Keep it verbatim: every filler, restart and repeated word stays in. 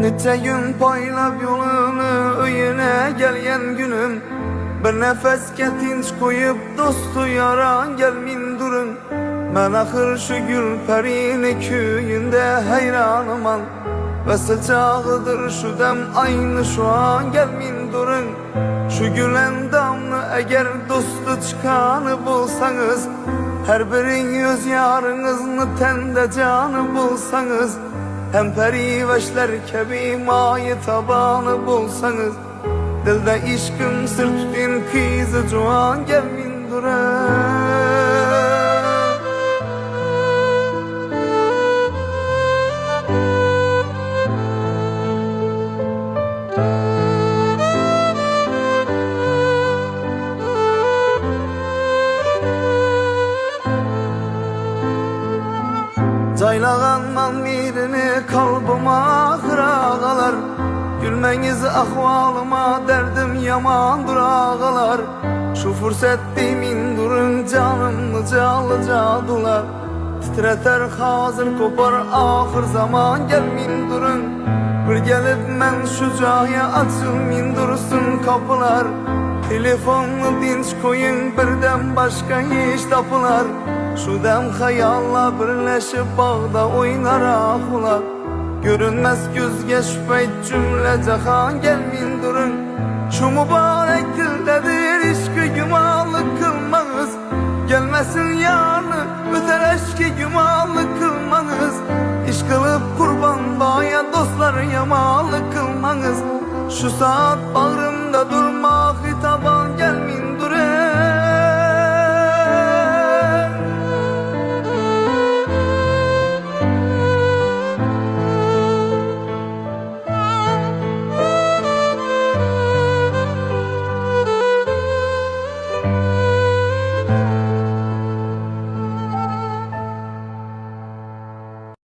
Neçe gün paylap yolunu öyüne gelyen günüm, bir nefesке tinç koyup dostu yaran gelmin durun. Ben ahır şu gül perini köyünde hayranıman, ve sıcağıdır şu dem aynı şu an gelmin durun. Şu gülen damlı eğer dostu çıkanı bulsanız, her birin yüz yarınızını tende canı bulsanız, hem periveşler kebi mayı tabanı bulsanız, dilde işkım sır tutin kızı cuan gelmin duran. Caylağanman birini kalbıma kırağalar, gülmeniz ahvalıma derdim yaman durağalar. Şu fırsattimin durun canımlı calı cadular, titreter hazır kopar ahır zaman gelmin durun. Bir gelip men şu cahya açılmin dursun kapılar, telefonlu dinç koyun birden başka hiç tapılar. Şu dem hayalla birleşip bağda oynar ahular, görünmez göz geçmeyt cümle cahan gelmin durun. Şu mübarek dildedir işki gümanlık kılmanız, gelmesin yarını öter eşki gümanlık kılmanız. İş kılıp kurban bağya dostlar yamalık kılmanız. Şu saat bağrımda durmak